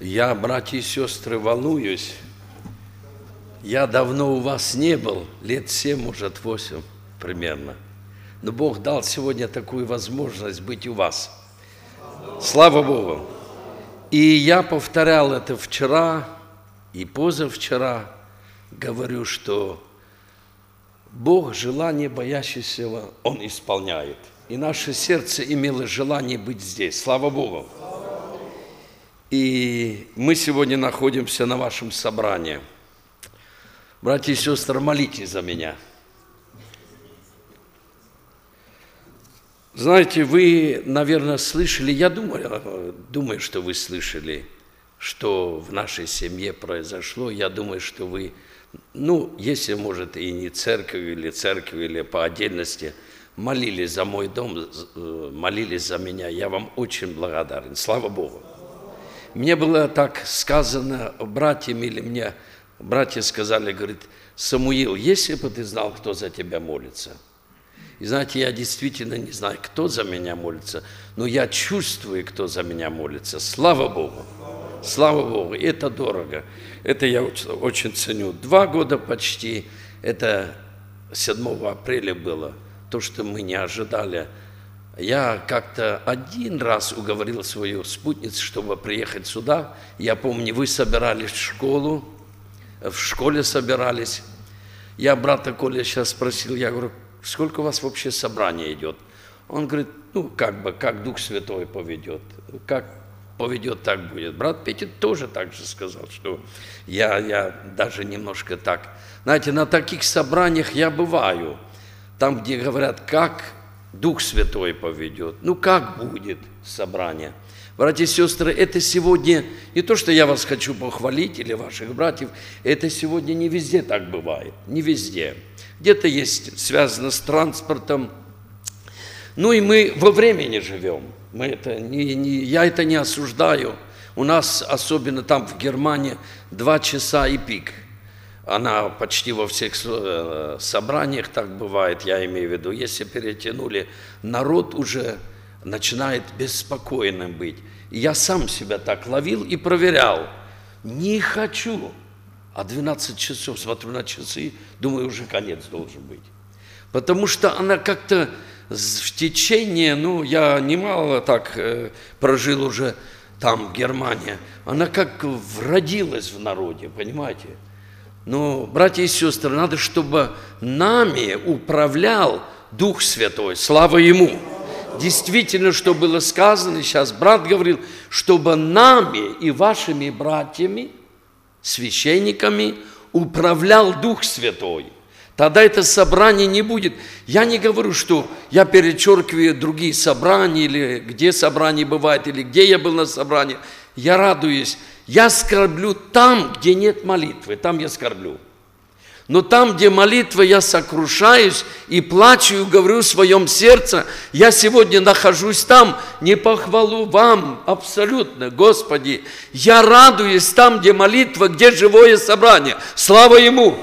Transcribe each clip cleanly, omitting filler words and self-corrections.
Я, братья и сестры, волнуюсь. Я давно у вас не был, лет 7, может, 8 примерно. Но Бог дал сегодня такую возможность быть у вас. Слава Богу! И я повторял это вчера и позавчера. Говорю, что Бог желание боящегося Он исполняет. И наше сердце имело желание быть здесь. Слава Богу! И мы сегодня находимся на вашем собрании. Братья и сестры, молитесь за меня. Знаете, вы, наверное, слышали, я думаю, что вы слышали, что в нашей семье произошло. Я думаю, что вы, если, может, и не церковь, или по отдельности, молились за мой дом, молились за меня. Я вам очень благодарен. Слава Богу. Мне было так сказано братьям, или мне братья сказали, говорит, Самуил, если бы ты знал, кто за тебя молится. И знаете, я действительно не знаю, кто за меня молится, но я чувствую, кто за меня молится. Слава Богу! Слава Богу! Это дорого. Это я очень ценю. 2 года почти, это 7 апреля было, то, что мы не ожидали. Я как-то 1 раз уговорил свою спутницу, чтобы приехать сюда. Я помню, вы собирались в школе собирались. Я брата Коля сейчас спросил, я говорю, сколько у вас вообще собрание идет? Он говорит, как Дух Святой поведет. Как поведет, так будет. Брат Петя тоже так же сказал, что я даже немножко так. Знаете, на таких собраниях я бываю, там, где говорят, как Дух Святой поведет. Как будет собрание? Братья и сестры, это сегодня не то, что я вас хочу похвалить или ваших братьев, это сегодня не везде так бывает, не везде. Где-то есть связано с транспортом. И мы во времени живем. Я это не осуждаю. У нас, особенно там в Германии, 2 часа и пик. Она почти во всех собраниях так бывает, я имею в виду. Если перетянули, народ уже начинает беспокойным быть. И я сам себя так ловил и проверял. Не хочу. А 12 часов, смотрю на часы, думаю, уже конец должен быть. Потому что она как-то в течение, я немало так прожил уже там, в Германии, она как вродилась в народе, понимаете? Но, братья и сестры, надо, чтобы нами управлял Дух Святой, слава Ему. Действительно, что было сказано, сейчас брат говорил, чтобы нами и вашими братьями, священниками, управлял Дух Святой. Тогда это собрание не будет. Я не говорю, что я перечеркиваю другие собрания, или где собрание бывает, или где я был на собрании. Я радуюсь. Я скорблю там, где нет молитвы, там я скорблю. Но там, где молитва, я сокрушаюсь и плачу, и говорю в своем сердце, я сегодня нахожусь там, не похвалу вам абсолютно, Господи. Я радуюсь там, где молитва, где живое собрание. Слава Ему!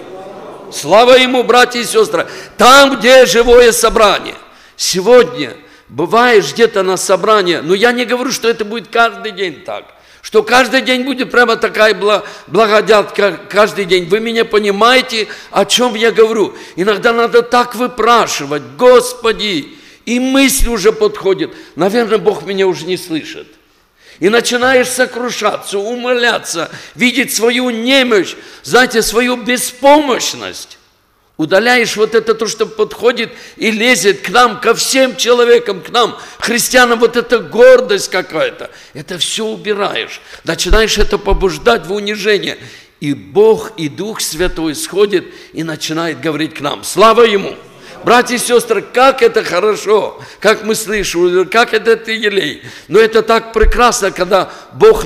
Слава Ему, братья и сестры! Там, где живое собрание. Сегодня бываешь где-то на собрании, но я не говорю, что это будет каждый день так. Что каждый день будет прямо такая благодать, каждый день. Вы меня понимаете, о чем я говорю? Иногда надо так выпрашивать, Господи, и мысль уже подходит. Наверное, Бог меня уже не слышит. И начинаешь сокрушаться, умоляться, видеть свою немощь, знаете, свою беспомощность. Удаляешь вот это то, что подходит и лезет к нам, ко всем человекам, к нам, христианам, вот эта гордость какая-то. Это все убираешь. Начинаешь это побуждать в унижение. И Бог, и Дух Святой сходит и начинает говорить к нам. Слава Ему! Братья и сестры, как это хорошо, как мы слышим, как это елей. Но это так прекрасно, когда Бог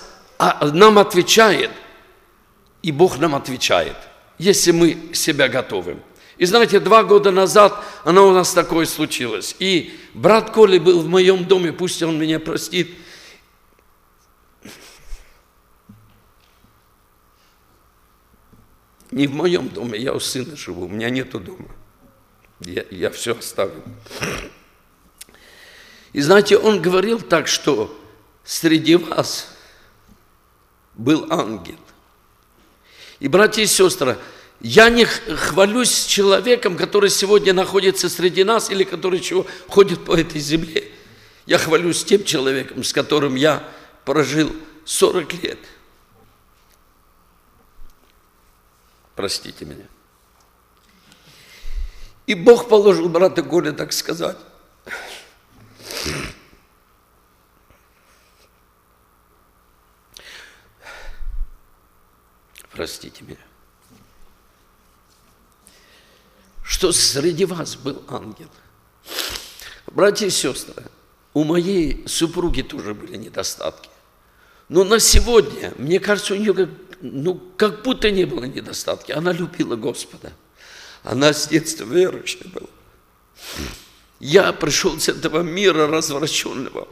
нам отвечает, и Бог нам отвечает. Если мы себя готовим. И знаете, 2 года назад у нас такое случилось. И брат Коля был в моем доме, пусть он меня простит. Не в моем доме, я у сына живу, у меня нету дома. Я все оставил. И знаете, он говорил так, что среди вас был ангел. И, братья и сестры, я не хвалюсь человеком, который сегодня находится среди нас или который еще ходит по этой земле. Я хвалюсь тем человеком, с которым я прожил 40 лет. Простите меня. И Бог положил брата Коля, так сказать. Простите меня. Что среди вас был ангел. Братья и сестры, у моей супруги тоже были недостатки. Но на сегодня, мне кажется, у нее как будто не было недостатки. Она любила Господа. Она с детства верующая была. Я пришел с этого мира развращенного.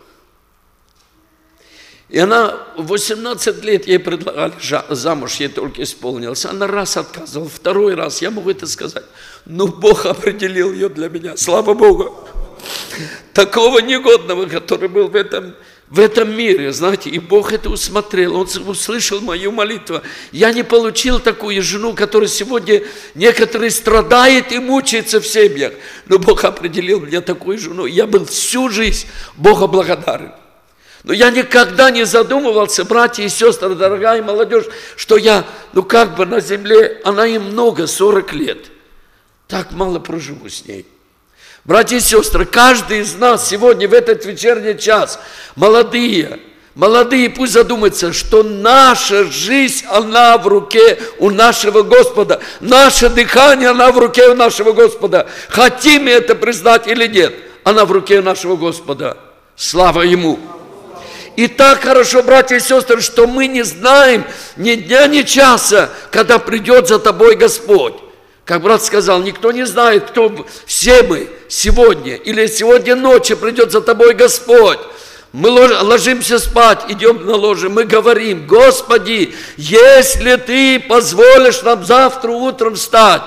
И она, 18 лет ей предлагали замуж, ей только исполнилось. Она раз отказывала, второй раз, я могу это сказать. Но Бог определил ее для меня, слава Богу. Такого негодного, который был в этом мире, знаете, и Бог это усмотрел, Он услышал мою молитву. Я не получил такую жену, которая сегодня некоторые страдает и мучается в семьях. Но Бог определил мне такую жену. Я был всю жизнь Богу благодарен. Но я никогда не задумывался, братья и сестры, дорогая молодежь, что я, на земле, она им много, 40 лет. Так мало проживу с ней. Братья и сестры, каждый из нас сегодня в этот вечерний час, молодые, пусть задумаются, что наша жизнь, она в руке у нашего Господа. Наше дыхание, она в руке у нашего Господа. Хотим мы это признать или нет, она в руке у нашего Господа. Слава Ему! И так хорошо, братья и сестры, что мы не знаем ни дня, ни часа, когда придет за тобой Господь. Как брат сказал, никто не знает, кто все мы сегодня, или сегодня ночью придет за тобой Господь. Мы ложимся спать, идем на ложе, мы говорим: Господи, если Ты позволишь нам завтра утром встать,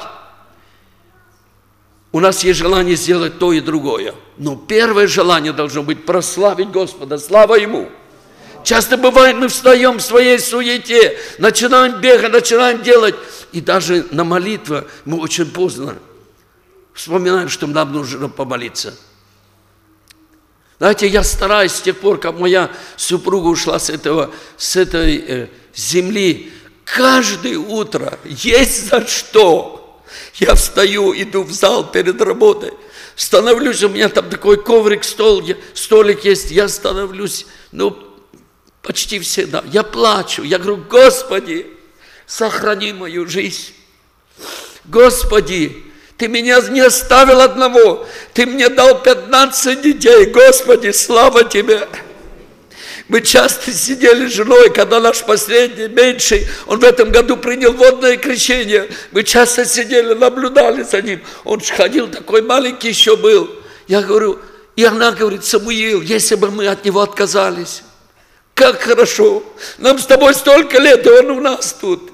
у нас есть желание сделать то и другое. Но первое желание должно быть прославить Господа, слава Ему. Часто бывает, мы встаем в своей суете, начинаем бегать, начинаем делать. И даже на молитву мы очень поздно вспоминаем, что нам нужно помолиться. Знаете, я стараюсь с тех пор, как моя супруга ушла с этой земли, каждое утро есть за что. Я встаю, иду в зал перед работой, становлюсь, у меня там такой коврик, столик есть, я становлюсь, почти всегда. Я плачу, я говорю: Господи, сохрани мою жизнь. Господи, Ты меня не оставил одного. Ты мне дал 15 детей. Господи, слава Тебе. Мы часто сидели с женой, когда наш последний, меньший, он в этом году принял водное крещение. Мы часто сидели, наблюдали за ним. Он ходил, такой маленький еще был. Я говорю, и она говорит: Самуил, если бы мы от него отказались, как хорошо. Нам с тобой столько лет, и он у нас тут.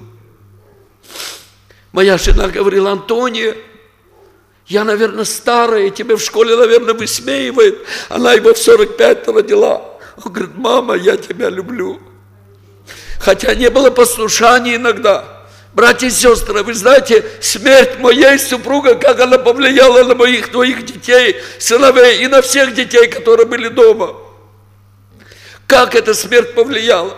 Моя жена говорила: Антония, я, наверное, старая, тебя в школе, наверное, высмеивает. Она его в 45 родила. Он говорит: мама, я тебя люблю. Хотя не было послушания иногда. Братья и сестры, вы знаете, смерть моей супруги, как она повлияла на моих двоих детей, сыновей и на всех детей, которые были дома. Как эта смерть повлияла?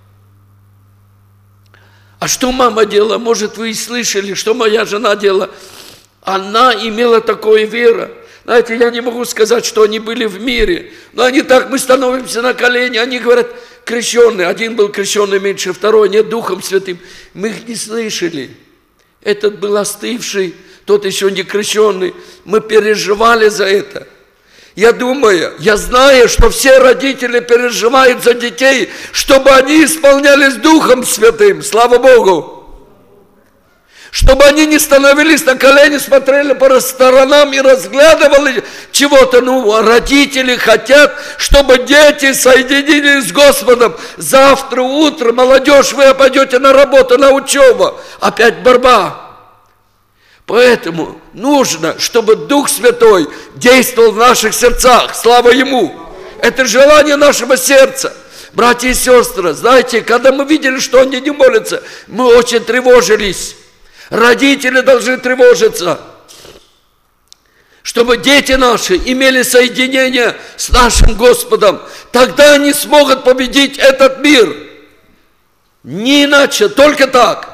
А что мама делала? Может, вы и слышали, что моя жена делала? Она имела такую веру. Знаете, я не могу сказать, что они были в мире, но они так, мы становимся на колени, они говорят: крещенный, один был крещенный меньше, второй нет, Духом Святым. Мы их не слышали. Этот был остывший, тот еще не крещенный. Мы переживали за это. Я думаю, я знаю, что все родители переживают за детей, чтобы они исполнялись Духом Святым, слава Богу. Чтобы они не становились на колени, смотрели по сторонам и разглядывали чего-то. Родители хотят, чтобы дети соединились с Господом. Завтра утром, молодежь, вы пойдете на работу, на учебу. Опять борьба. Поэтому нужно, чтобы Дух Святой действовал в наших сердцах. Слава Ему! Это желание нашего сердца. Братья и сестры, знаете, когда мы видели, что они не молятся, мы очень тревожились. Родители должны тревожиться, чтобы дети наши имели соединение с нашим Господом. Тогда они смогут победить этот мир. Не иначе, только так.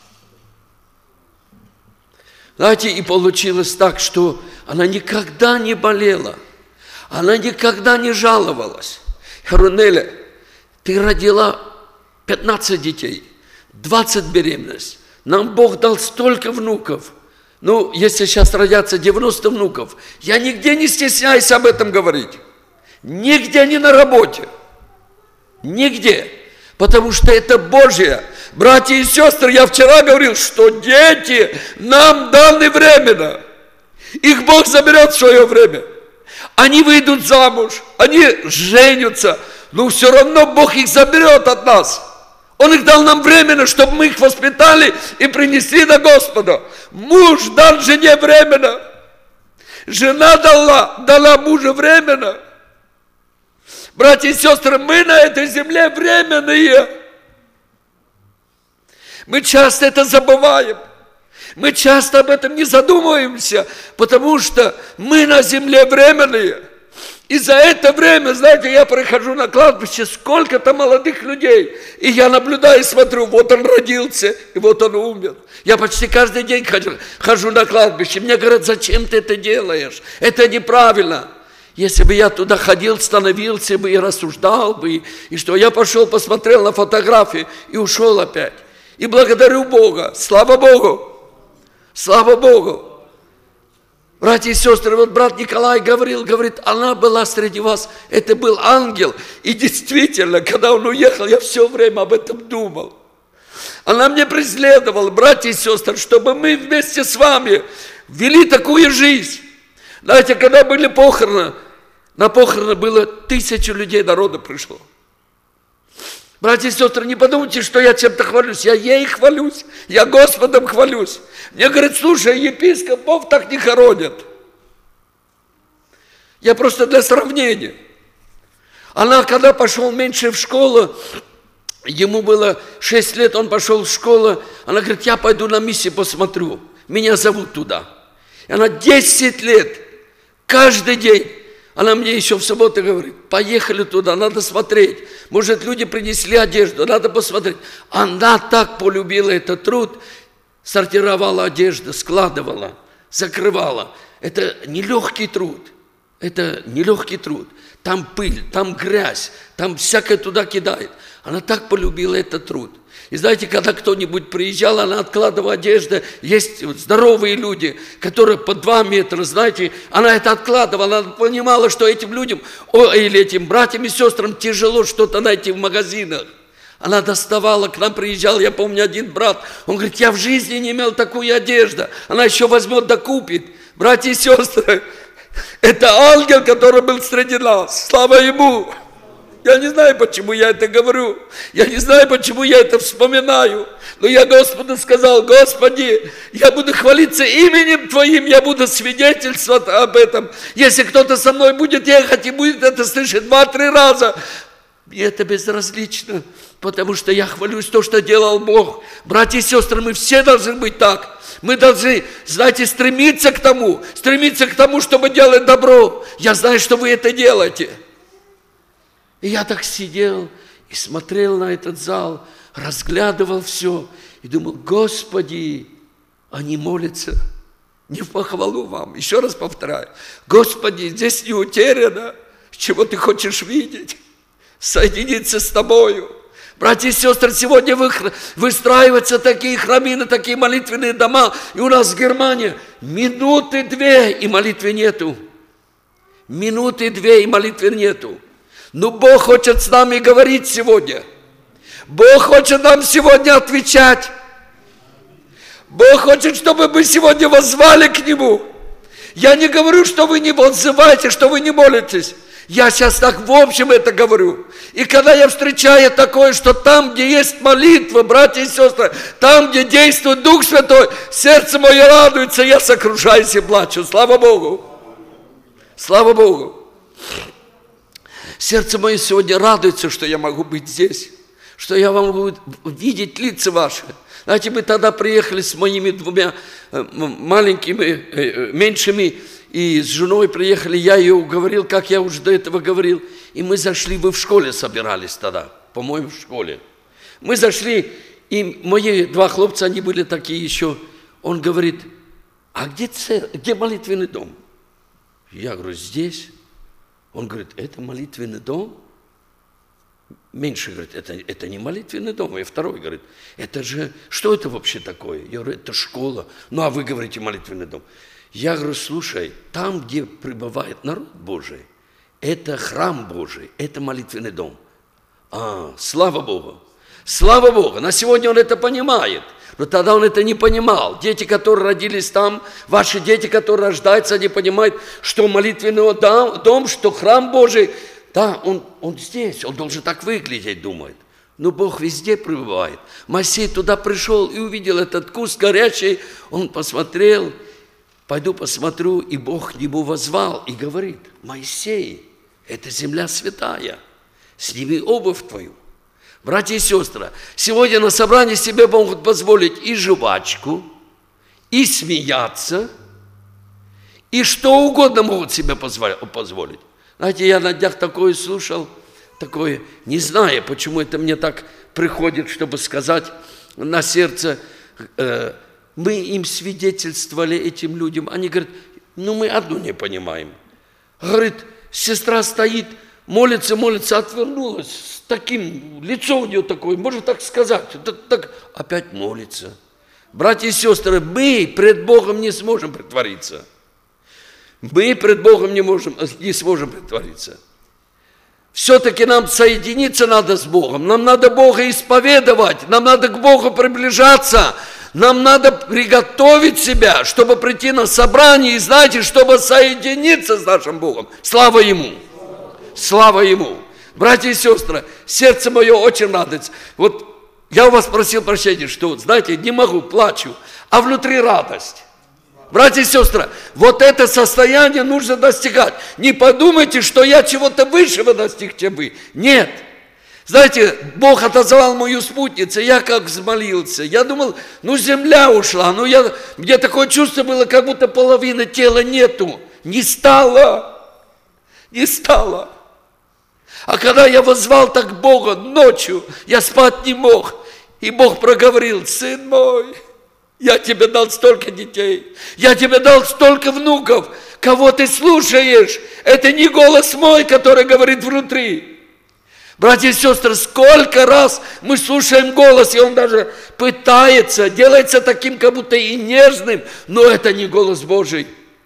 Знаете, и получилось так, что она никогда не болела. Она никогда не жаловалась. Я говорю: Неля, ты родила 15 детей, 20 беременностей. Нам Бог дал столько внуков. Ну, если сейчас родятся 90 внуков, я нигде не стесняюсь об этом говорить. Нигде, не на работе. Нигде. Потому что это Божье. Братья и сестры, я вчера говорил, что дети нам даны временно. Их Бог заберет в свое время. Они выйдут замуж, они женятся, но все равно Бог их заберет от нас. Он их дал нам временно, чтобы мы их воспитали и принесли до Господа. Муж дал жене временно. Жена дала мужу временно. Братья и сестры, мы на этой земле временные. Мы часто это забываем. Мы часто об этом не задумываемся, потому что мы на земле временные. И за это время, знаете, я прохожу на кладбище, сколько-то молодых людей, и я наблюдаю и смотрю, вот он родился, и вот он умер. Я почти каждый день хожу на кладбище. Мне говорят: зачем ты это делаешь? Это неправильно. Если бы я туда ходил, становился бы и рассуждал бы, и что я пошел, посмотрел на фотографии и ушел опять. И благодарю Бога, слава Богу. Слава Богу! Братья и сестры, вот брат Николай говорит, она была среди вас, это был ангел. И действительно, когда он уехал, я все время об этом думал. Она мне преследовала, братья и сестры, чтобы мы вместе с вами вели такую жизнь. Знаете, когда были похороны, на похороны было 1000 людей, народа пришло. Братья и сестры, не подумайте, что я чем-то хвалюсь. Я ей хвалюсь, я Господом хвалюсь. Мне говорят: слушай, епископов так не хоронят. Я просто для сравнения. Она, когда пошел меньше в школу, ему было 6 лет, он пошел в школу, она говорит: я пойду на миссию посмотрю, меня зовут туда. И она 10 лет, каждый день. Она мне еще в субботу говорит: поехали туда, надо смотреть. Может, люди принесли одежду, надо посмотреть. Она так полюбила этот труд, сортировала одежду, складывала, закрывала. Это нелегкий труд. Это нелегкий труд. Там пыль, там грязь, там всякое туда кидает. Она так полюбила этот труд. И знаете, когда кто-нибудь приезжал, она откладывала одежду. Есть здоровые люди, которые по 2 метра, знаете, она это откладывала. Она понимала, что этим людям, или этим братьям и сестрам тяжело что-то найти в магазинах. Она доставала, к нам приезжал, я помню, один брат, он говорит: я в жизни не имел такую одежду. Она еще возьмет да купит. Братья и сестры, это ангел, который был среди нас. Слава ему! Я не знаю, почему я это говорю. Я не знаю, почему я это вспоминаю. Но я Господу сказал: Господи, я буду хвалиться именем Твоим, я буду свидетельствовать об этом. Если кто-то со мной будет ехать и будет это слышать 2-3 раза, мне это безразлично, потому что я хвалюсь то, что делал Бог. Братья и сестры, мы все должны быть так. Мы должны, знаете, стремиться к тому, чтобы делать добро. Я знаю, что вы это делаете. И я так сидел и смотрел на этот зал, разглядывал все и думал: Господи, они молятся не в похвалу вам. Еще раз повторяю: Господи, здесь не утеряно, чего Ты хочешь видеть, соединиться с Тобою. Братья и сестры, сегодня выстраиваются такие храмины, такие молитвенные дома, и у нас в Германии 1-2 минуты, и молитвы нету. 1-2 минуты, и молитвы нету. Но Бог хочет с нами говорить сегодня. Бог хочет нам сегодня отвечать. Бог хочет, чтобы мы сегодня воззвали к Нему. Я не говорю, что вы не отзываете, что вы не молитесь. Я сейчас так в общем это говорю. И когда я встречаю такое, что там, где есть молитва, братья и сестры, там, где действует Дух Святой, сердце мое радуется, я сокрушаюсь и плачу. Слава Богу! Слава Богу! Сердце мое сегодня радуется, что я могу быть здесь, что я могу видеть лица ваши. Знаете, мы тогда приехали с моими двумя маленькими, меньшими, и с женой приехали, я ее уговорил, как я уже до этого говорил, и мы зашли, вы в школе собирались тогда, по-моему, в школе. Мы зашли, и мои два хлопца, они были такие еще, он говорит, а где молитвенный дом? Я говорю, здесь. Он говорит, это молитвенный дом? Меньший говорит, это не молитвенный дом. И второй говорит, это же, что это вообще такое? Я говорю, это школа. Ну, а вы говорите молитвенный дом. Я говорю, слушай, там, где пребывает народ Божий, это храм Божий, это молитвенный дом. Слава Богу. Слава Богу. На сегодня он это понимает. Но тогда он это не понимал. Дети, которые родились там, ваши дети, которые рождаются, они понимают, что молитвенный дом, что храм Божий, да, он здесь, он должен так выглядеть, думает. Но Бог везде пребывает. Моисей туда пришел и увидел этот куст горячий, он посмотрел, пойду посмотрю, и Бог к нему воззвал и говорит, Моисей, это земля святая, сними обувь твою. Братья и сестры, сегодня на собрании себе могут позволить и жвачку, и смеяться, и что угодно могут себе позволить. Знаете, я на днях такое слушал, такое, не знаю, почему это мне так приходит, чтобы сказать на сердце, мы им свидетельствовали, этим людям, они говорят, ну мы одну не понимаем. Говорит, сестра стоит, молится, отвернулась, с таким, лицо у нее такое, можно так сказать, так, опять молится. Братья и сестры, мы пред Богом не сможем притвориться. Мы пред Богом не сможем притвориться. Все-таки нам соединиться надо с Богом, нам надо Бога исповедовать, нам надо к Богу приближаться, нам надо приготовить себя, чтобы прийти на собрание и, знаете, чтобы соединиться с нашим Богом. Слава Ему! Слава Ему! Братья и сестры, сердце мое очень радуется. Вот я у вас просил прощения, что, знаете, не могу, плачу, а внутри радость. Братья и сестры, вот это состояние нужно достигать. Не подумайте, что я чего-то высшего достиг, чем вы. Нет. Знаете, Бог отозвал мою спутницу, я как взмолился. Я думал, ну земля ушла, мне такое чувство было, как будто половины тела нету. Не стало. А когда я воззвал так Бога ночью, я спать не мог. И Бог проговорил, сын мой, я тебе дал столько детей, я тебе дал столько внуков, кого ты слушаешь. Это не голос мой, который говорит внутри. Братья и сестры, сколько раз мы слушаем голос, и он даже пытается, делается таким, как будто и нежным, но это не голос Божий.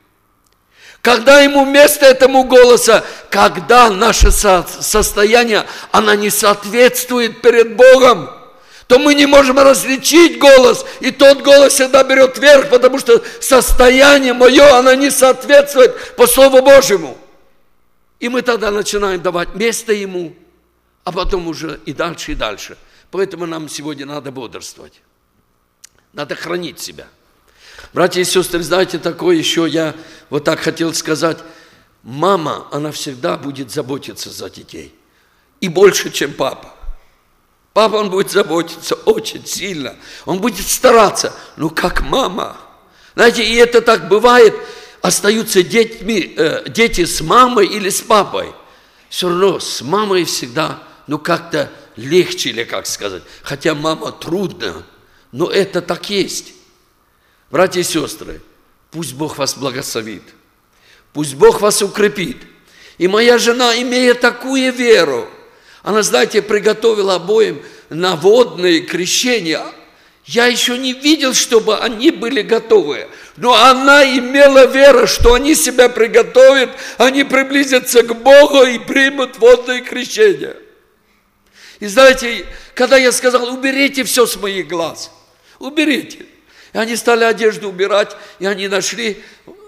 Когда ему место этому голоса, когда наше состояние, оно не соответствует перед Богом, то мы не можем различить голос, и тот голос всегда берет верх, потому что состояние мое, оно не соответствует по Слову Божьему. И мы тогда начинаем давать место ему, а потом уже и дальше, и дальше. Поэтому нам сегодня надо бодрствовать. Надо хранить себя. Братья и сестры, знаете, такое еще я вот так хотел сказать. Мама, она всегда будет заботиться за детей. И больше, чем папа. Папа, он будет заботиться очень сильно. Он будет стараться. Но как мама. Знаете, и это так бывает. Остаются дети с мамой или с папой. Все равно с мамой всегда, как-то легче, или как сказать. Хотя мама трудно, но это так есть. Братья и сестры, пусть Бог вас благословит. Пусть Бог вас укрепит. И моя жена, имея такую веру, она, знаете, приготовила обоим на водное крещение. Я еще не видел, чтобы они были готовы. Но она имела веру, что они себя приготовят, они приблизятся к Богу и примут водное крещение. И знаете, когда я сказал, уберите все с моих глаз, уберите. И они стали одежду убирать, и они нашли,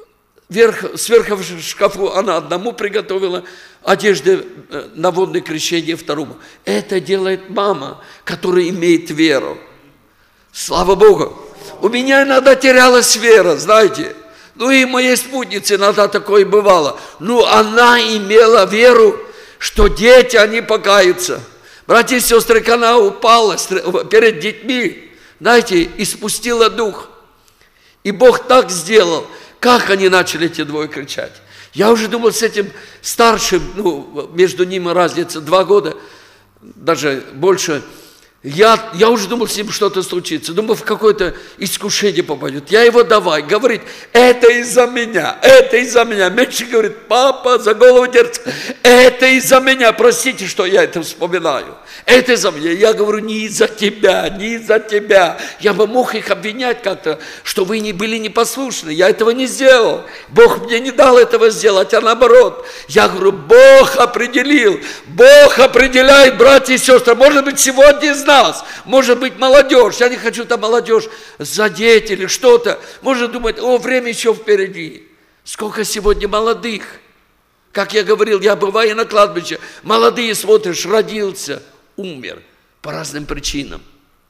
сверху в шкафу она одному приготовила, одежды на водное крещение второму. Это делает мама, которая имеет веру. Слава Богу! У меня иногда терялась вера, знаете. И моей спутнице иногда такое бывало. Но она имела веру, что дети, они покаются. Братья и сестры, когда она упала перед детьми, знаете, испустила дух. И Бог так сделал. Как они начали эти двое кричать? Я уже думал, с этим старшим, между ними разница 2 года, даже больше. Я уже думал, с ним что-то случится. Думал, в какое-то искушение попадет. Я его давай. Говорит, это из-за меня, это из-за меня. Меньше говорит, папа, за голову держится. Это из-за меня. Простите, что я это вспоминаю. Это из-за меня. Я говорю, не из-за тебя, не из-за тебя. Я бы мог их обвинять как-то, что вы не были непослушны. Я этого не сделал. Бог мне не дал этого сделать, а наоборот. Я говорю, Бог определил. Бог определяет, братья и сестры. Может быть, сегодня из нас, может быть, молодежь. Я не хочу там молодежь задеть или что-то. Может думать, время еще впереди. Сколько сегодня молодых. Как я говорил, я бываю на кладбище. Молодые смотришь, родился, умер по разным причинам.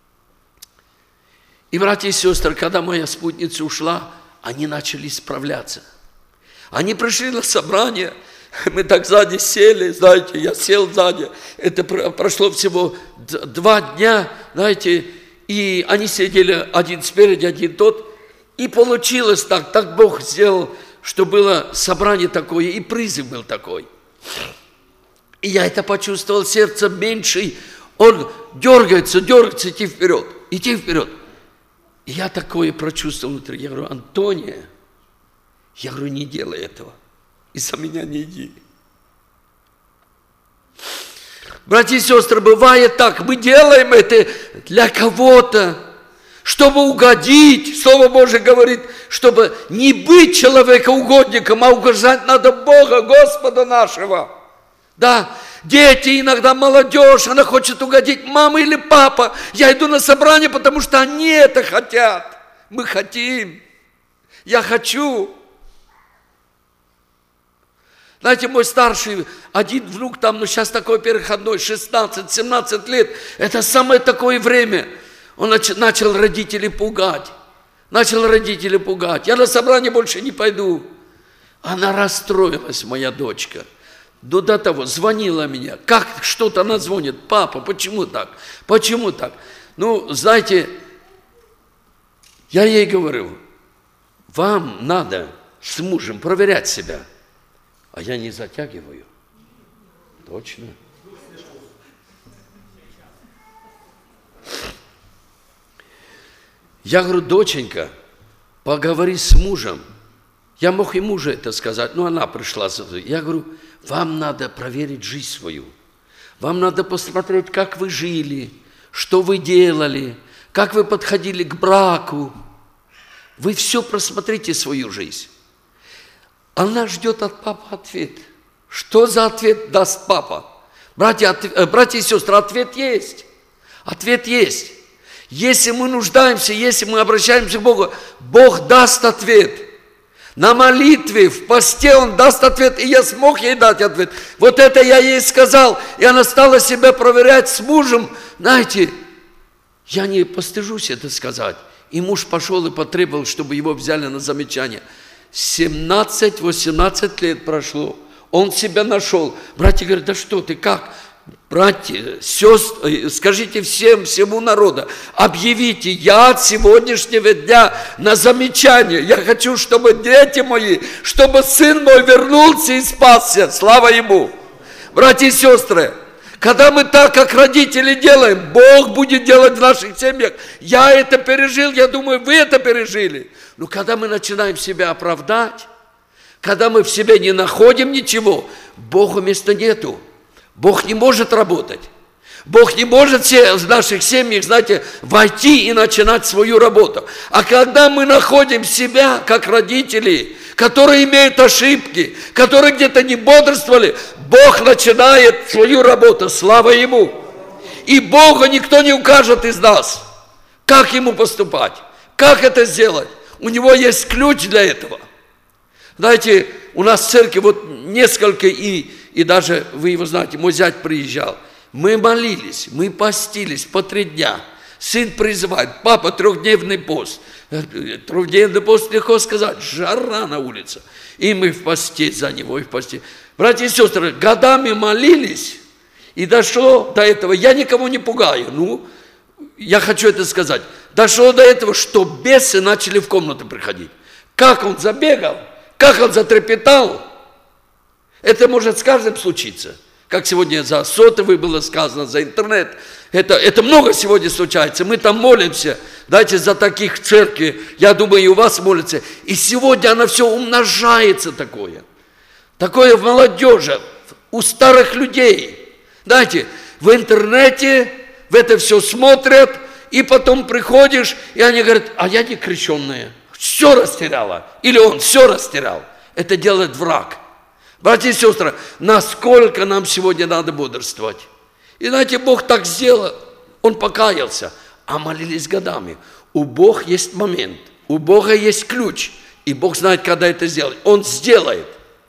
И, братья и сестры, когда моя спутница ушла, они начали исправляться. Они пришли на собрание, мы так сзади сели, знаете, я сел сзади. Это прошло всего 2 дня, знаете, и они сидели один спереди, один тот. И получилось так Бог сделал, что было собрание такое, и призыв был такой. И я это почувствовал, сердце меньше, он дергается, идти вперед. И я такое прочувствовал внутри. Я говорю, Антония, я говорю, не делай этого. Из-за меня не иди. Братья и сестры, бывает так, мы делаем это для кого-то, чтобы угодить. Слово Божие говорит, чтобы не быть человекоугодником, а угождать надо Бога, Господа нашего. Да, дети, иногда молодежь, она хочет угодить мама или папа. Я иду на собрание, потому что они это хотят. Мы хотим. Я хочу. Знаете, мой старший, один внук там, сейчас такой переходной, 16-17 лет. Это самое такое время. Он начал родителей пугать. Я на собрание больше не пойду. Она расстроилась, моя дочка. До того звонила мне. Как что-то она звонит. Папа, почему так? Почему так? Ну, знаете, я ей говорю, вам надо с мужем проверять себя. А я не затягиваю. Точно. Я говорю, доченька, поговори с мужем. Я мог и мужу это сказать, но она пришла. Я говорю, вам надо проверить жизнь свою. Вам надо посмотреть, как вы жили, что вы делали, как вы подходили к браку. Вы все просмотрите свою жизнь. Она ждет от папы ответ. Что за ответ даст папа? Братья и сестры, ответ есть. Ответ есть. Если мы нуждаемся, если мы обращаемся к Богу, Бог даст ответ. На молитве, в посте Он даст ответ, и я смог ей дать ответ. Вот это я ей сказал, и она стала себя проверять с мужем. Знаете, я не постыжусь это сказать. И муж пошел и потребовал, чтобы его взяли на замечание. 17-18 лет прошло. Он себя нашел. Братья говорят, да что ты, как? Братья, сестры, скажите всему народу, объявите, я от сегодняшнего дня на замечание. Я хочу, чтобы дети мои, чтобы сын мой вернулся и спасся. Слава Ему. Братья и сестры, когда мы так, как родители делаем, Бог будет делать в наших семьях. Я это пережил, я думаю, вы это пережили. Но когда мы начинаем себя оправдать, когда мы в себе не находим ничего, Богу места нету. Бог не может работать. Бог не может в наших семьях, знаете, войти и начинать свою работу. А когда мы находим себя, как родители, которые имеют ошибки, которые где-то не бодрствовали, Бог начинает свою работу. Слава Ему. И Богу никто не укажет из нас, как Ему поступать, как это сделать. У Него есть ключ для этого. Знаете, у нас в церкви вот несколько, и даже, вы его знаете, мой зять приезжал. Мы молились, мы постились по 3 дня. Сын призывает, папа, 3-дневный пост. 3-дневный пост легко сказать, жара на улице. И мы в посте за него, и в посте. Братья и сестры, годами молились, и дошло до этого. Я никого не пугаю, я хочу это сказать. Дошло до этого, что бесы начали в комнату приходить. Как он забегал, как он затрепетал. Это может с каждым случиться. Как сегодня за сотовый было сказано, за интернет. Это много сегодня случается. Мы там молимся. Дайте за таких в церкви. Я думаю, и у вас молятся. И сегодня оно все умножается такое. Такое в молодежи, у старых людей. Знаете, в интернете в это все смотрят, и потом приходишь, и они говорят, а я не крещенная. Все растеряла. Или он все растерял. Это делает враг. Братья и сестры, насколько нам сегодня надо бодрствовать. И знаете, Бог так сделал, Он покаялся, а молились годами. У Бога есть момент, у Бога есть ключ, и Бог знает, когда это сделать. Он сделает.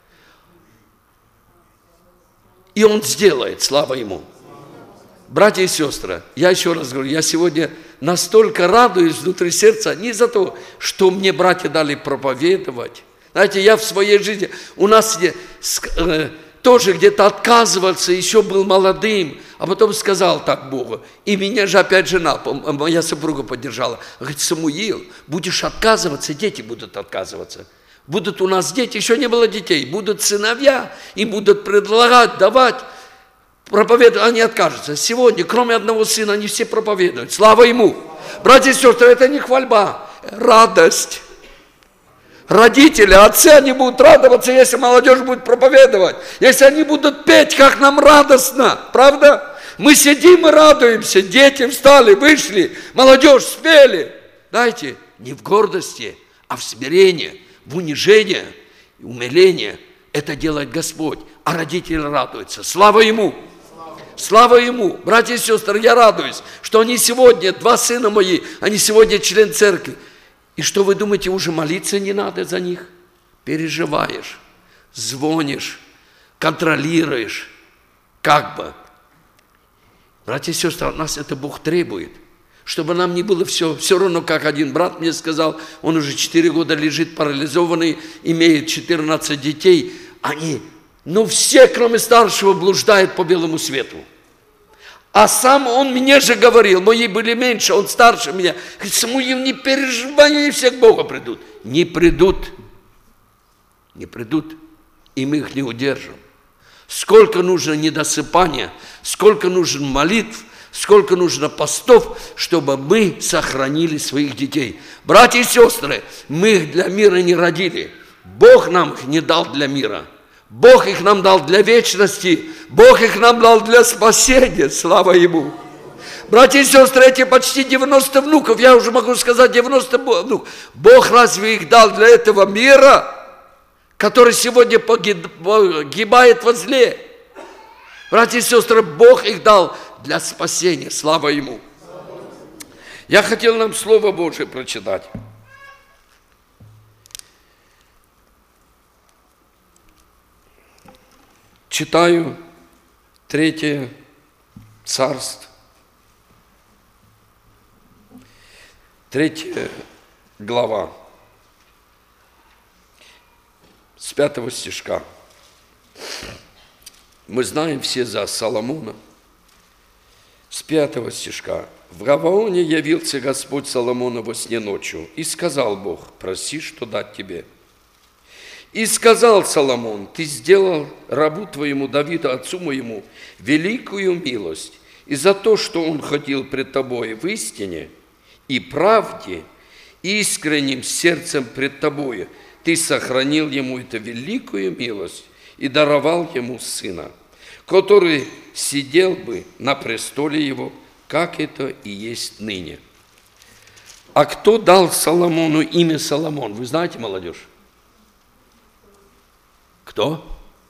И Он сделает, слава Ему. Братья и сестры, я еще раз говорю, я сегодня настолько радуюсь внутри сердца, не за то, что мне братья дали проповедовать. Знаете, я в своей жизни, у нас тоже где-то отказывался, еще был молодым, а потом сказал так Богу. И меня же опять жена, моя супруга поддержала. Говорит, Самуил, будешь отказываться, дети будут отказываться. Будут у нас дети, еще не было детей, будут сыновья, и будут предлагать, давать, проповедовать, они откажутся. Сегодня, кроме одного сына, они все проповедуют. Слава Ему! Братья и сестры, это не хвальба, радость. Родители, отцы, они будут радоваться, если молодежь будет проповедовать. Если они будут петь, как нам радостно. Правда? Мы сидим и радуемся. Дети встали, вышли, молодежь спели. Знаете, не в гордости, а в смирении, в унижении, умилении. Это делает Господь, а родители радуются. Слава Ему! Слава Ему! Братья и сестры, я радуюсь, что они сегодня, 2 сына мои, они сегодня член церкви. И что вы думаете, уже молиться не надо за них? Переживаешь, звонишь, контролируешь, как бы. Братья и сестры, от нас это Бог требует, чтобы нам не было все равно, как один брат мне сказал, он уже 4 года лежит парализованный, имеет 14 детей, они, все, кроме старшего, блуждают по белому свету. А сам он мне же говорил, мои были меньше, он старше меня. Говорит, Самуил, не переживай, они все к Богу придут. Не придут. Не придут. И мы их не удержим. Сколько нужно недосыпания, сколько нужно молитв, сколько нужно постов, чтобы мы сохранили своих детей. Братья и сестры, мы их для мира не родили. Бог нам их не дал для мира. Бог их нам дал для вечности. Бог их нам дал для спасения. Слава Ему. Братья и сестры, эти почти 90 внуков, я уже могу сказать 90 внуков. Бог разве их дал для этого мира, который сегодня погибает во зле? Братья и сестры, Бог их дал для спасения. Слава Ему. Я хотел нам Слово Божие прочитать. Читаю 3 Царств, 3 глава, с 5 стишка. Мы знаем все за Соломона. С 5 стишка. В Гаваоне явился Господь Соломону во сне ночью, и сказал Бог, проси, что дать тебе. И сказал Соломон, ты сделал рабу твоему Давиду, отцу моему, великую милость, и за то, что он ходил пред тобой в истине и правде, искренним сердцем пред тобою, ты сохранил ему эту великую милость и даровал ему сына, который сидел бы на престоле его, как это и есть ныне. А кто дал Соломону имя Соломон? Вы знаете, молодежь? Кто?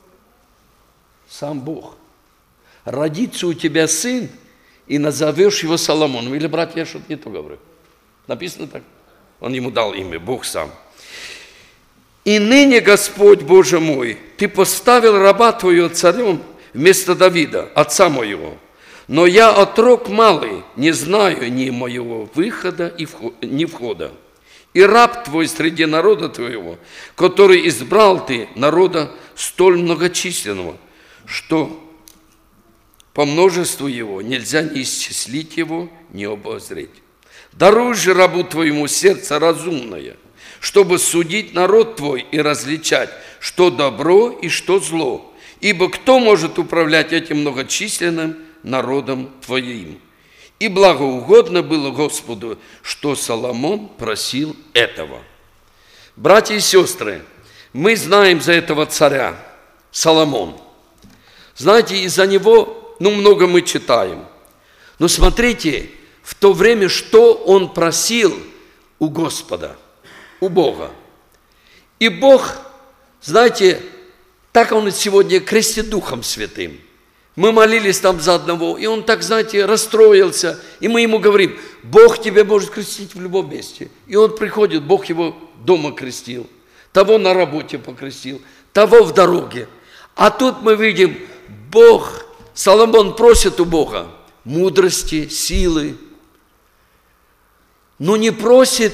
Сам Бог. Родится у тебя сын, и назовешь его Соломоном. Или, братья, я что-то не то говорю. Написано так. Он ему дал имя, Бог сам. И ныне, Господь Боже мой, ты поставил раба твоего царем вместо Давида, отца моего. Но я отрок малый, не знаю ни моего выхода, ни входа. И раб твой среди народа твоего, который избрал ты, народа, столь многочисленного, что по множеству его нельзя ни исчислить его, ни обозреть. Даруй же рабу твоему сердце разумное, чтобы судить народ твой и различать, что добро и что зло. Ибо кто может управлять этим многочисленным народом твоим? И благоугодно было Господу, что Соломон просил этого. Братья и сестры, мы знаем за этого царя, Соломон. Знаете, из-за него, много мы читаем. Но смотрите, в то время, что он просил у Господа, у Бога. И Бог, знаете, так он сегодня крестит Духом Святым. Мы молились там за одного, и он так, знаете, расстроился. И мы ему говорим, Бог тебя может крестить в любом месте. И он приходит, Бог его дома крестил, того на работе покрестил, того в дороге. А тут мы видим, Бог, Соломон просит у Бога мудрости, силы, но не просит,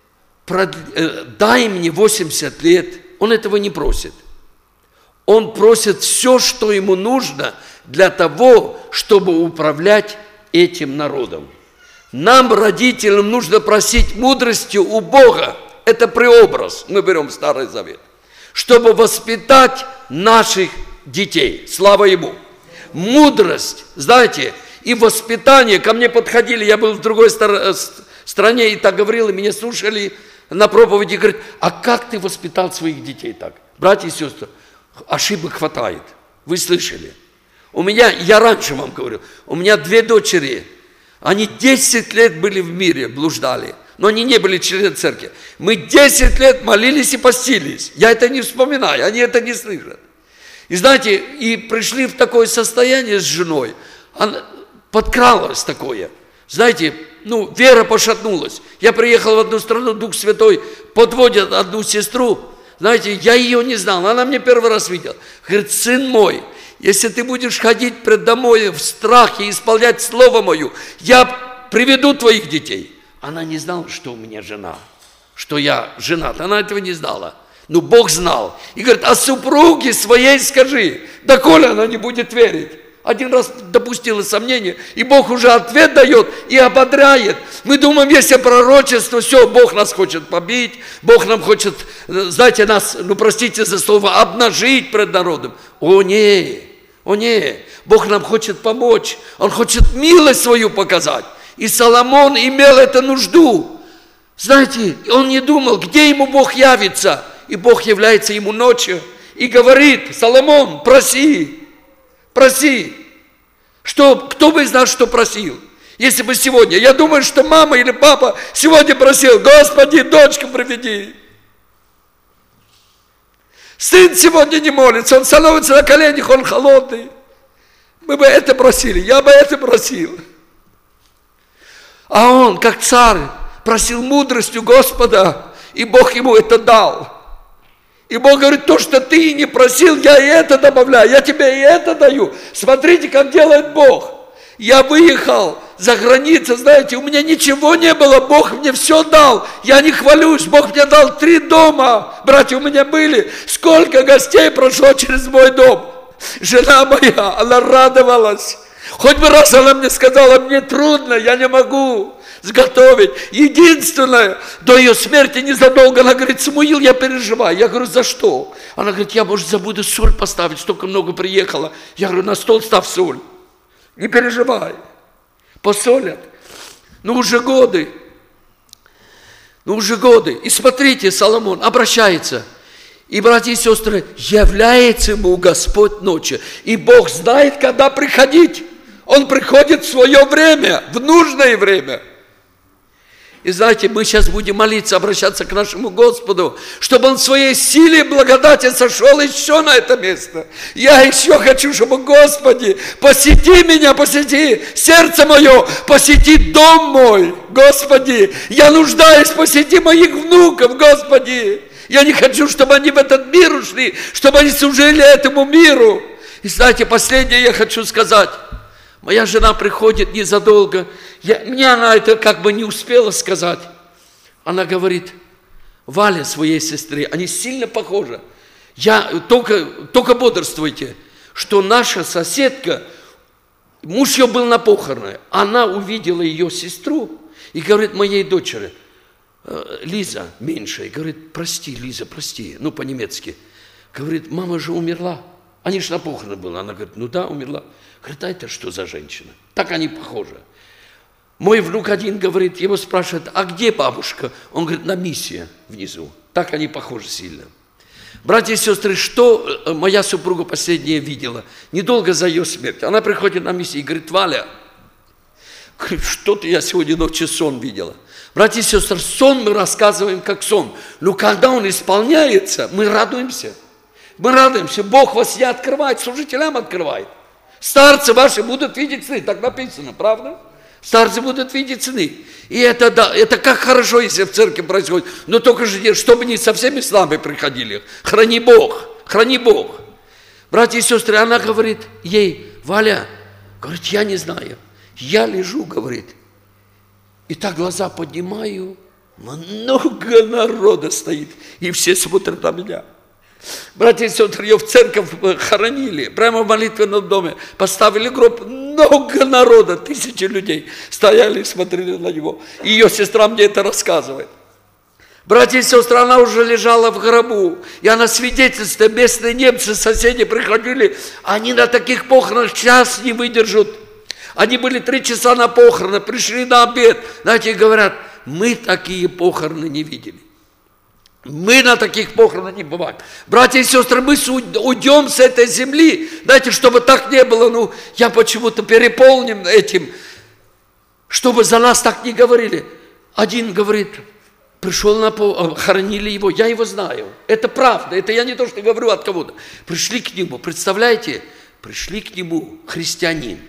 дай мне 80 лет. Он этого не просит. Он просит все, что ему нужно для того, чтобы управлять этим народом. Нам, родителям, нужно просить мудрости у Бога. Это преобраз, мы берем Старый Завет, чтобы воспитать наших детей. Слава Ему! Мудрость, знаете, и воспитание. Ко мне подходили, я был в другой стране, и так говорил, и меня слушали на проповеди, говорят, а как ты воспитал своих детей так? Братья и сестры, ошибок хватает. Вы слышали? Я раньше вам говорил, у меня 2 дочери, они 10 лет были в мире, блуждали, но они не были членами церкви. Мы 10 лет молились и постились. Я это не вспоминаю, они это не слышат. И знаете, и пришли в такое состояние с женой, она подкралась такое. Знаете, вера пошатнулась. Я приехал в одну страну, Дух Святой подводит одну сестру. Знаете, я ее не знал, она мне первый раз видела. Говорит, сын мой, если ты будешь ходить предо мной в страхе и исполнять слово мое, я приведу твоих детей. Она не знала, что у меня жена, что я женат. Она этого не знала. Но Бог знал. И говорит, а супруге своей скажи, доколе она не будет верить. Один раз допустила сомнение, и Бог уже ответ дает и ободряет. Мы думаем, если пророчество, все, Бог нас хочет побить, Бог нам хочет, знаете, нас, простите за слово, обнажить пред народом. О, не, Бог нам хочет помочь, Он хочет милость свою показать. И Соломон имел эту нужду. Знаете, он не думал, где ему Бог явится. И Бог является ему ночью и говорит, Соломон, проси. Кто бы из нас что просил? Если бы сегодня, я думаю, что мама или папа сегодня просил, Господи, дочку приведи. Сын сегодня не молится, он становится на коленях, он холодный. Мы бы это просили, я бы это просил. А он, как царь, просил мудростью Господа, и Бог ему это дал. И Бог говорит, то, что ты не просил, я и это добавляю, я тебе и это даю. Смотрите, как делает Бог. Я выехал за границу, знаете, у меня ничего не было, Бог мне все дал. Я не хвалюсь, Бог мне дал 3 дома, братья у меня были. Сколько гостей прошло через мой дом. Жена моя, она радовалась. Хоть бы раз она мне сказала, мне трудно, я не могу сготовить. Единственное, до ее смерти незадолго, она говорит, Самуил, я переживаю. Я говорю, за что? Она говорит, я, может, забуду соль поставить, столько много приехало. Я говорю, на стол ставь соль. Не переживай. Посолят. Уже годы. И смотрите, Соломон обращается. И, братья и сестры, является ему Господь ночью. И Бог знает, когда приходить. Он приходит в свое время, в нужное время. И знаете, мы сейчас будем молиться, обращаться к нашему Господу, чтобы Он в своей силе и благодати сошел еще на это место. Я еще хочу, чтобы, Господи, посети меня, посети сердце мое, посети дом мой, Господи. Я нуждаюсь, посети моих внуков, Господи. Я не хочу, чтобы они в этот мир ушли, чтобы они служили этому миру. И знаете, последнее я хочу сказать. Моя жена приходит незадолго. Мне она это как бы не успела сказать. Она говорит, Валя своей сестре, они сильно похожи. Только бодрствуйте, что наша соседка, муж ее был на похороны, она увидела ее сестру и говорит моей дочери, Лиза, меньшая, говорит, прости, Лиза, прости, ну по-немецки. Говорит, мама же умерла. Они же на похороны были. Она говорит, ну да, умерла. Говорит, а это что за женщина? Так они похожи. Мой внук один говорит, его спрашивают, а где бабушка? Он говорит, на миссии внизу. Так они похожи сильно. Братья и сестры, что моя супруга последняя видела? Недолго за ее смерть. Она приходит на миссию и говорит, Валя, что-то я сегодня ночью сон видела. Братья и сестры, сон мы рассказываем как сон. Но когда он исполняется, мы радуемся. Мы радуемся. Бог вас не открывает, служителям открывает. Старцы ваши будут видеть сны. Так написано, правда? Старцы будут видеть сны. И это, да, это как хорошо, если в церкви происходит. Но только же, чтобы не со всеми снами приходили. Храни Бог, храни Бог. Братья и сестры, она говорит ей, Валя, говорит, я не знаю. Я лежу, говорит, и так глаза поднимаю, много народа стоит, и все смотрят на меня. Братья и сестры, ее в церковь хоронили, прямо в молитвенном доме, поставили гроб, много народа, 1000 людей стояли и смотрели на него. И ее сестра мне это рассказывает. Братья и сестры, она уже лежала в гробу, и она свидетельствует, местные немцы, соседи приходили, они на таких похоронах час не выдержат. Они были 3 часа на похороны, пришли на обед. Знаете, говорят, мы такие похороны не видели. Мы на таких похоронах не бываем. Братья и сестры, мы уйдем с этой земли. Знаете, чтобы так не было, ну, я почему-то переполнен этим, чтобы за нас так не говорили. Один говорит, пришел на хоронили его, я его знаю. Это правда, это я не то, что говорю от кого-то. Пришли к нему, представляете, пришли к нему христианин.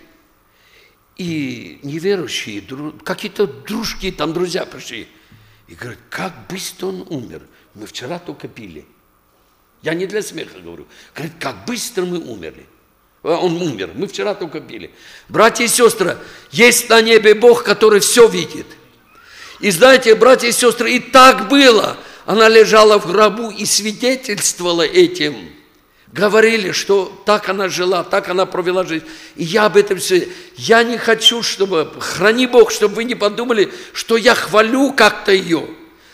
И неверующие, какие-то дружки, там друзья пришли. И говорят, как быстро он умер. Мы вчера только пили. Я не для смеха говорю. Говорит, как быстро мы умерли. Он умер, мы вчера только пили. Братья и сестры, есть на небе Бог, который все видит. И знаете, братья и сестры, и так было. Она лежала в гробу и свидетельствовала этим. Говорили, что так она жила, так она провела жизнь. И я об этом все... Я не хочу, чтобы... Храни Бог, чтобы вы не подумали, что я хвалю как-то ее.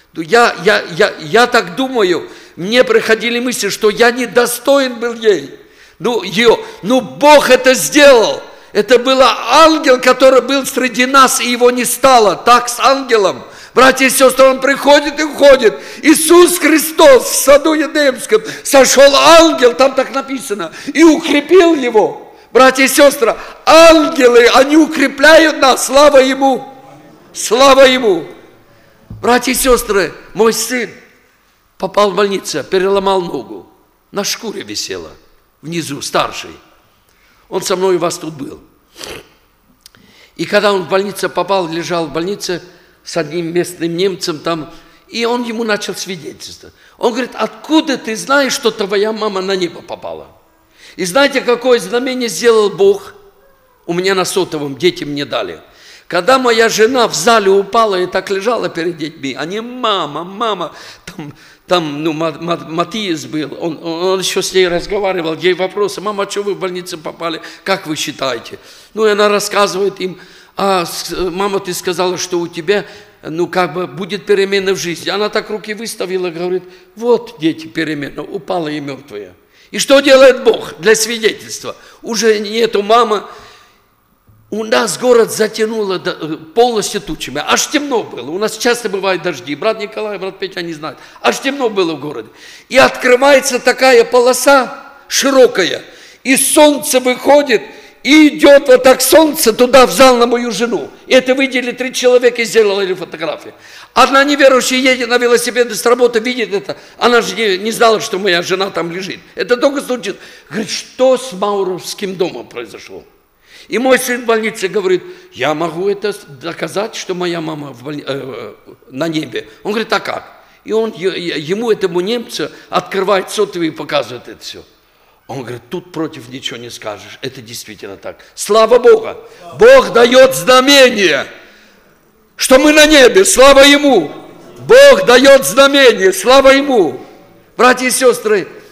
Я так думаю. Мне приходили мысли, что я недостоин был ей. Ну, Бог это сделал. Это был ангел, который был среди нас, и его не стало. Так с ангелом. Братья и сестры, он приходит и уходит. Иисус Христос в саду Едемском сошел ангел, там так написано, и укрепил его. Братья и сестры, ангелы, они укрепляют нас, слава Ему. Слава Ему. Братья и сестры, мой сын попал в больницу, переломал ногу. На шкуре висела, внизу, старший. Он со мной у вас тут был. И когда он в больницу попал, лежал в больнице, с одним местным немцем там, и он ему начал свидетельствовать. Он говорит, откуда ты знаешь, что твоя мама на небо попала? И знаете, какое знамение сделал Бог? У меня на сотовом, дети мне дали. Когда моя жена в зале упала и так лежала перед детьми, они, мама, там Матиас был, он еще с ней разговаривал, ей вопросы, мама, а что вы в больницу попали, как вы считаете? Ну, и она рассказывает им, мама, ты сказала, что у тебя, будет перемена в жизни. Она так руки выставила, говорит, вот, дети, перемена, упала и мертвая. И что делает Бог для свидетельства? Уже нету мамы. У нас город затянуло полностью тучами. Аж темно было. У нас часто бывают дожди. Брат Николай, брат Петя не знают. Аж темно было в городе. И открывается такая полоса широкая. И солнце выходит. И идет вот так солнце туда, в зал на мою жену. И это видели 3 человека и сделали фотографии. Одна неверующая едет на велосипеде с работы, видит это. Она же не знала, что моя жена там лежит. Это только случилось. Говорит, что с Мауровским домом произошло? И мой сын в больнице говорит, я могу это доказать, что моя мама на небе. Он говорит, а как? И он ему, этому немцу, открывает сотовый и показывает это все. Он говорит, тут против ничего не скажешь. Это действительно так. Слава Богу! Бог дает знамение, что мы на небе. Слава Ему! Бог дает знамение. Слава Ему! Братья и сестры,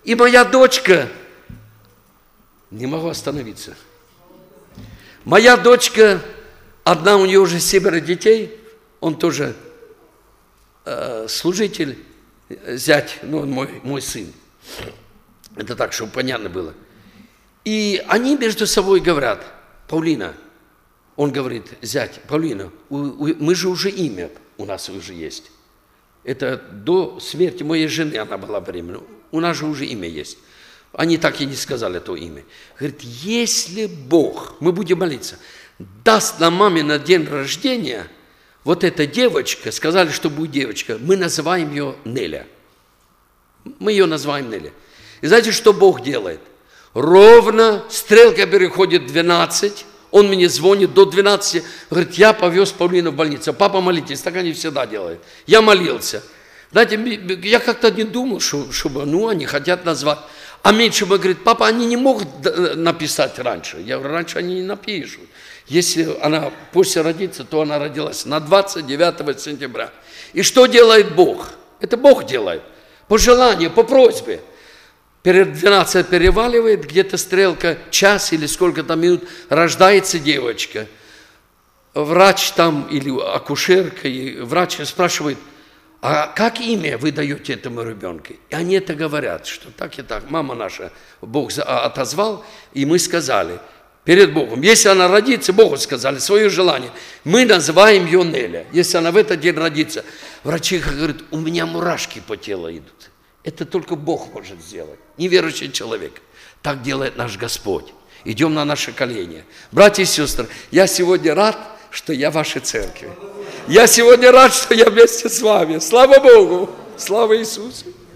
И моя дочка, не могу остановиться, моя дочка, одна, у нее уже 7 детей, он тоже служитель, зять, ну, мой сын. Это так, чтобы понятно было. И они между собой говорят: Паулина, он говорит, зять, Паулина, мы же уже имя у нас уже есть. Это до смерти моей жены она была беременна. У нас же уже имя есть. Они так и не сказали то имя. Говорит, если Бог, мы будем молиться, даст нам маме на день рождения, вот эта девочка, сказали, что будет девочка, мы называем ее Неля. Мы ее называем Неля. И знаете, что Бог делает? Ровно стрелка переходит 12, он мне звонит до 12, говорит, я повез Паулину в больницу. Папа, молитесь, так они всегда делают. Я молился. Знаете, я как-то не думал, чтобы, они хотят назвать. А меньше бы говорит, папа, они не могут написать раньше. Я говорю, раньше они не напишут. Если она после родится, то она родилась на 29 сентября. И что делает Бог? Это Бог делает. По желанию, по просьбе. Перед 12 переваливает, где-то стрелка, час или сколько-то минут, рождается девочка. Врач там или акушерка, и врач спрашивает, а как имя вы даете этому ребенку? И они это говорят, что так и так. Мама наша, Бог отозвал, и мы сказали перед Богом, если она родится, Богу сказали свое желание, мы называем ее Неля. Если она в этот день родится, врачиха говорит, у меня мурашки по телу идут. Это только Бог может сделать, неверующий человек. Так делает наш Господь. Идем на наши колени. Братья и сестры, я сегодня рад, что я в вашей церкви. Я сегодня рад, что я вместе с вами. Слава Богу! Слава Иисусу!